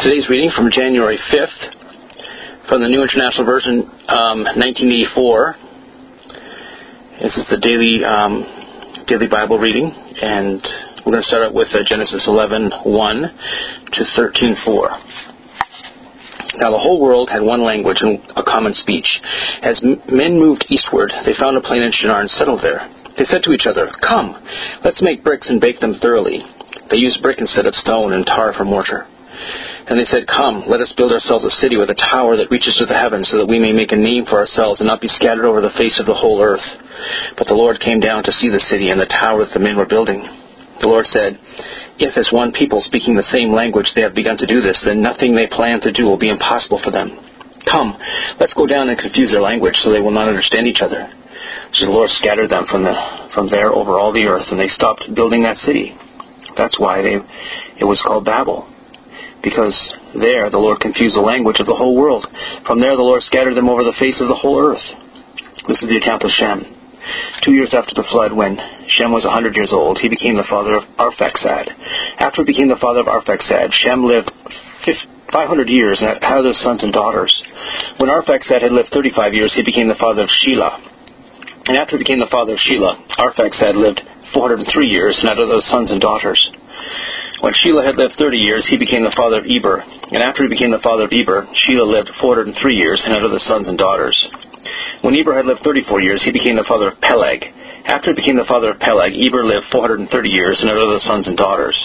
Today's reading from January 5th from the New International Version, 1984. This is the daily Bible reading, and we're going to start out with Genesis 11:1 to 13:4. Now the whole world had one language and a common speech. As men moved eastward, they found a plain in Shinar and settled there. They said to each other, "Come, let's make bricks and bake them thoroughly." They used brick instead of stone and tar for mortar. And they said, "Come, let us build ourselves a city with a tower that reaches to the heavens, so that we may make a name for ourselves and not be scattered over the face of the whole earth." But the Lord came down to see the city and the tower that the men were building. The Lord said, "If as one people speaking the same language they have begun to do this, then nothing they plan to do will be impossible for them. Come, let's go down and confuse their language, so they will not understand each other." So the Lord scattered them from there over all the earth, and they stopped building that city. That's why it was called Babel, because there the Lord confused the language of the whole world. From there the Lord scattered them over the face of the whole earth. This is the account of Shem. 2 years after the flood, when Shem was 100 years old, he became the father of Arphaxad. After he became the father of Arphaxad, Shem lived 500 years and had other sons and daughters. When Arphaxad had lived 35 years, he became the father of Shelah. And after he became the father of Shelah, Arphaxad lived 403 years and had other sons and daughters. When Shelah had lived 30 years, he became the father of Eber. And after he became the father of Eber, Shelah lived 403 years and had other sons and daughters. When Eber had lived 34 years, he became the father of Peleg. After he became the father of Peleg, Eber lived 430 years and had other sons and daughters.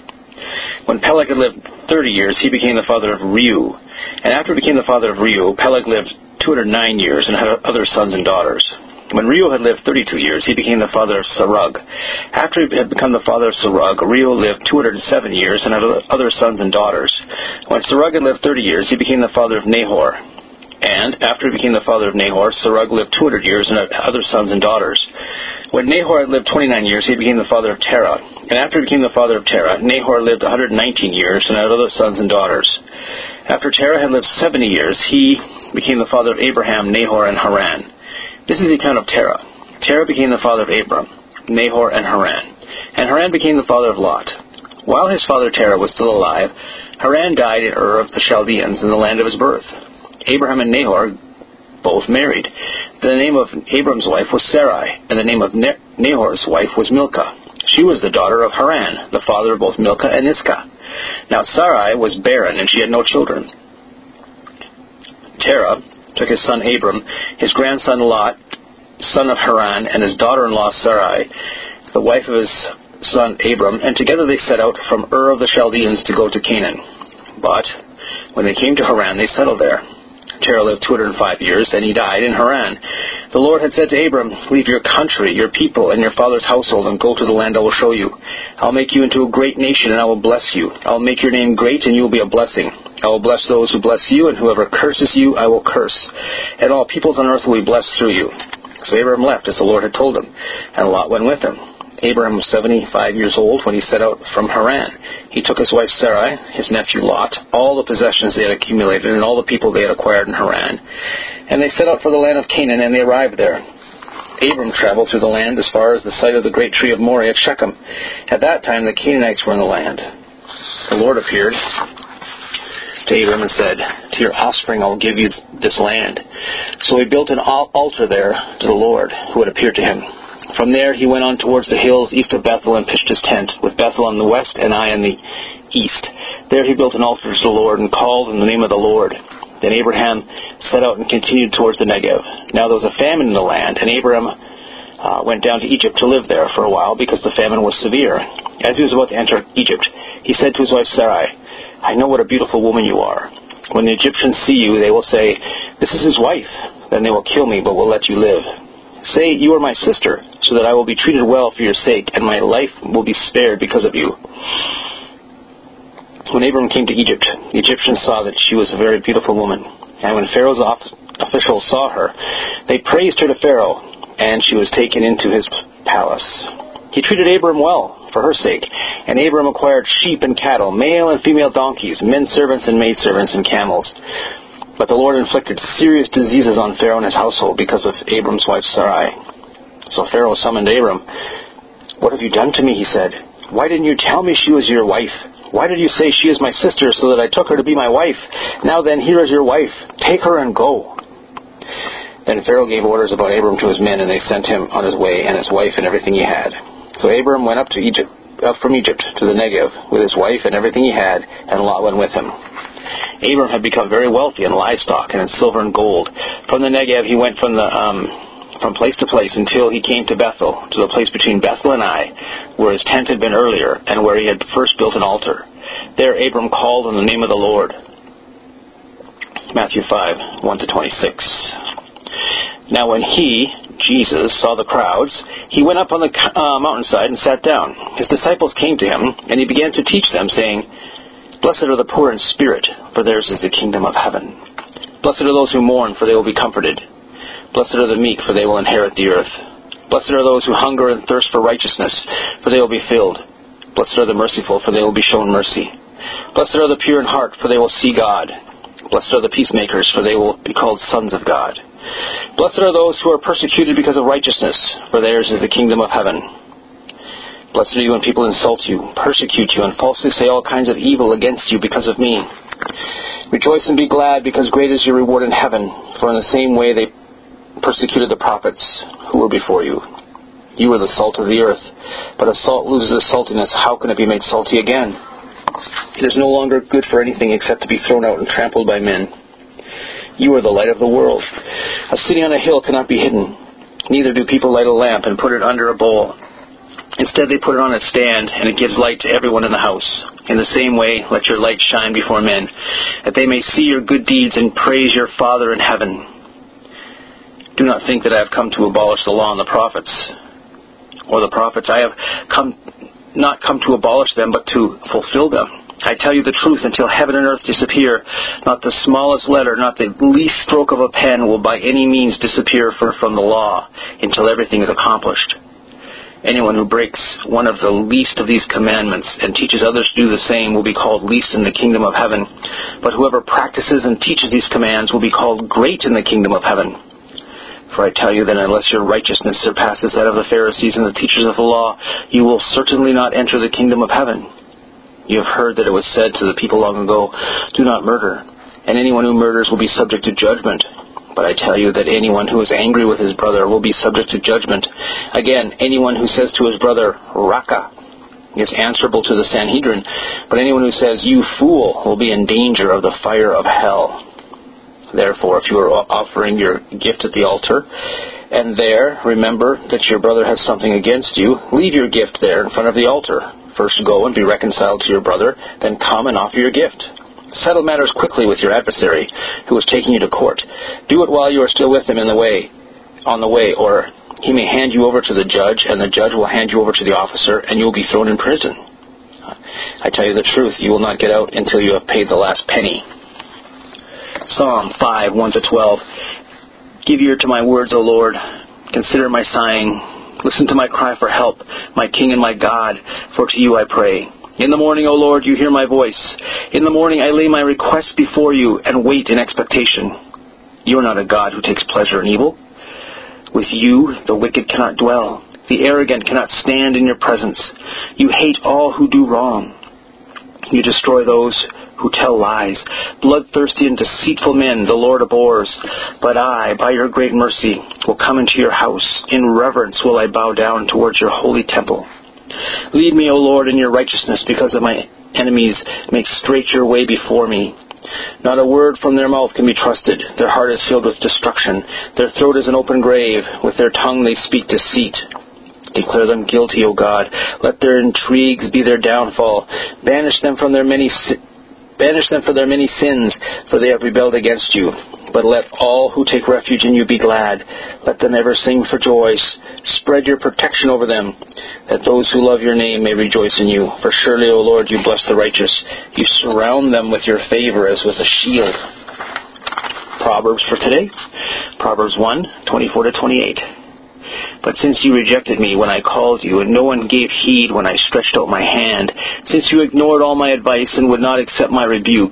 When Peleg had lived 30 years, he became the father of Reu. And after he became the father of Reu, Peleg lived 209 years and had other sons and daughters. When Reu had lived 32 years, he became the father of Serug. After he had become the father of Serug, Reu lived 207 years and had other sons and daughters. When Serug had lived 30 years, he became the father of Nahor. And after he became the father of Nahor, Serug lived 200 years and had other sons and daughters. When Nahor had lived 29 years, he became the father of Terah. And after he became the father of Terah, Nahor lived 119 years and had other sons and daughters. After Terah had lived 70 years, he became the father of Abraham, Nahor, and Haran. This is the account of Terah. Terah became the father of Abram, Nahor, and Haran. And Haran became the father of Lot. While his father Terah was still alive, Haran died in Ur of the Chaldeans in the land of his birth. Abraham and Nahor both married. The name of Abram's wife was Sarai, and the name of Nahor's wife was Milcah. She was the daughter of Haran, the father of both Milcah and Iscah. Now Sarai was barren, and she had no children. Terah took his son Abram, his grandson Lot, son of Haran, and his daughter-in-law Sarai, the wife of his son Abram, and together they set out from Ur of the Chaldeans to go to Canaan. But when they came to Haran, they settled there. Terah lived 205 years, and he died in Haran. The Lord had said to Abram, "Leave your country, your people, and your father's household, and go to the land I will show you. I'll make you into a great nation, and I will bless you. I will make your name great, and you will be a blessing. I will bless those who bless you, and whoever curses you, I will curse. And all peoples on earth will be blessed through you." So Abram left, as the Lord had told him, and Lot went with him. Abraham was 75 years old when he set out from Haran. He took his wife Sarai, his nephew Lot, all the possessions they had accumulated, and all the people they had acquired in Haran. And they set out for the land of Canaan, and they arrived there. Abram traveled through the land as far as the site of the great tree of Moreh at Shechem. At that time the Canaanites were in the land. The Lord appeared to Abram and said, "To your offspring I will give you this land." So he built an altar there to the Lord, who had appeared to him. From there he went on towards the hills east of Bethel and pitched his tent, with Bethel on the west and Ai on the east. There he built an altar to the Lord and called in the name of the Lord. Then Abraham set out and continued towards the Negev. Now there was a famine in the land, and Abraham went down to Egypt to live there for a while, because the famine was severe. As he was about to enter Egypt, he said to his wife Sarai, "I know what a beautiful woman you are. When the Egyptians see you, they will say, 'This is his wife.' Then they will kill me, but will let you live. Say, 'You are my sister,' so that I will be treated well for your sake, and my life will be spared because of you." When Abram came to Egypt, the Egyptians saw that she was a very beautiful woman. And when Pharaoh's officials saw her, they praised her to Pharaoh, and she was taken into his palace. He treated Abram well for her sake, and Abram acquired sheep and cattle, male and female donkeys, men servants and maidservants, and camels. But the Lord inflicted serious diseases on Pharaoh and his household because of Abram's wife Sarai. So Pharaoh summoned Abram. "What have you done to me?" he said. "Why didn't you tell me she was your wife? Why did you say, 'She is my sister,' so that I took her to be my wife? Now then, here is your wife. Take her and go." Then Pharaoh gave orders about Abram to his men, and they sent him on his way, and his wife and everything he had. So Abram went up from Egypt to the Negev with his wife and everything he had, and Lot went with him. Abram had become very wealthy in livestock and in silver and gold. From the Negev he went from place to place until he came to Bethel, to the place between Bethel and Ai, where his tent had been earlier, and where he had first built an altar. There Abram called on the name of the Lord. Matthew 5, 1-26. Now when he, Jesus, saw the crowds, he went up on the mountainside and sat down. His disciples came to him, and he began to teach them, saying, "Blessed are the poor in spirit, for theirs is the kingdom of heaven. Blessed are those who mourn, for they will be comforted. Blessed are the meek, for they will inherit the earth. Blessed are those who hunger and thirst for righteousness, for they will be filled. Blessed are the merciful, for they will be shown mercy. Blessed are the pure in heart, for they will see God. Blessed are the peacemakers, for they will be called sons of God. Blessed are those who are persecuted because of righteousness, for theirs is the kingdom of heaven. Blessed are you when people insult you, persecute you, and falsely say all kinds of evil against you because of me. Rejoice and be glad, because great is your reward in heaven, for in the same way they persecuted the prophets who were before you. You are the salt of the earth, but if salt loses its saltiness, how can it be made salty again? It is no longer good for anything except to be thrown out and trampled by men. You are the light of the world. A city on a hill cannot be hidden. Neither do people light a lamp and put it under a bowl. Instead, they put it on a stand, and it gives light to everyone in the house. In the same way, let your light shine before men, that they may see your good deeds and praise your Father in heaven. Do not think that I have come to abolish the law and the prophets, or the prophets. I have not come to abolish them, but to fulfill them. I tell you the truth, until heaven and earth disappear, not the smallest letter, not the least stroke of a pen will by any means disappear from the law, until everything is accomplished. Anyone who breaks one of the least of these commandments and teaches others to do the same will be called least in the kingdom of heaven. But whoever practices and teaches these commands will be called great in the kingdom of heaven. For I tell you that unless your righteousness surpasses that of the Pharisees and the teachers of the law, you will certainly not enter the kingdom of heaven. You have heard that it was said to the people long ago, "Do not murder, and anyone who murders will be subject to judgment." But I tell you that anyone who is angry with his brother will be subject to judgment. Again, anyone who says to his brother, "Raka," is answerable to the Sanhedrin. But anyone who says, "You fool," will be in danger of the fire of hell. Therefore, if you are offering your gift at the altar, and there remember that your brother has something against you, leave your gift there in front of the altar. First go and be reconciled to your brother, then come and offer your gift. Settle matters quickly with your adversary, who is taking you to court. Do it while you are still with him on the way, or he may hand you over to the judge, and the judge will hand you over to the officer, and you will be thrown in prison. I tell you the truth, you will not get out until you have paid the last penny. Psalm 5, 1-12. Give ear to my words, O Lord. Consider my sighing. Listen to my cry for help, my King and my God, for to you I pray. In the morning, O Lord, you hear my voice. In the morning I lay my requests before you and wait in expectation. You are not a God who takes pleasure in evil. With you the wicked cannot dwell. The arrogant cannot stand in your presence. You hate all who do wrong. You destroy those who tell lies. Bloodthirsty and deceitful men the Lord abhors. But I, by your great mercy, will come into your house. In reverence will I bow down towards your holy temple. Lead me, O Lord, in your righteousness because of my enemies. Make straight your way before me. Not a word from their mouth can be trusted. Their heart is filled with destruction. Their throat is an open grave. With their tongue they speak deceit. Declare them guilty, O God. Let their intrigues be their downfall. Banish them for their many sins, for they have rebelled against you. But let all who take refuge in you be glad. Let them ever sing for joy. Spread your protection over them, that those who love your name may rejoice in you. For surely, O Lord, you bless the righteous. You surround them with your favor as with a shield. Proverbs for today. Proverbs 1, 24-28. But since you rejected me when I called you, and no one gave heed when I stretched out my hand, since you ignored all my advice and would not accept my rebuke,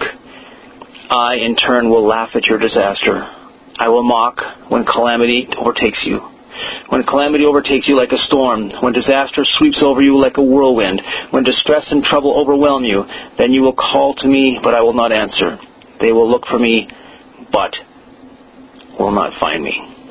I, in turn, will laugh at your disaster. I will mock when calamity overtakes you. When calamity overtakes you like a storm, when disaster sweeps over you like a whirlwind, when distress and trouble overwhelm you, then you will call to me, but I will not answer. They will look for me, but will not find me.